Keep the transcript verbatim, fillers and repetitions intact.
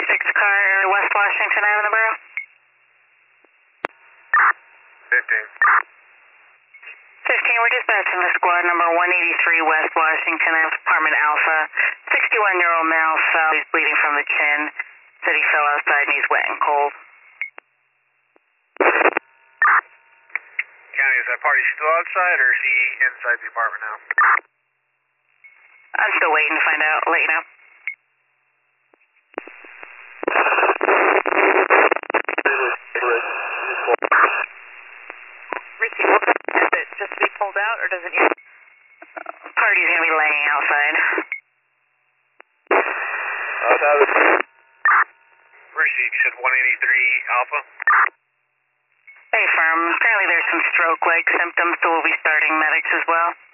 fix a car West Washington Avenue, bro? fifteen. fifteen, we're dispatching to squad number one eighty-three West Washington Ave, apartment Alpha. sixty-one-year-old male fell. He's bleeding from the chin. Said he fell outside and he's wet and cold. County, is that party still outside or is he inside the apartment now? I'm still waiting to find out. I'll let you know. Richie, what is it? Just to be pulled out, or does it need? Party's gonna be laying outside. Where's he? You said one eighty-three Alpha? Hey, firm. Apparently there's some stroke-like symptoms, so we'll be starting medics as well.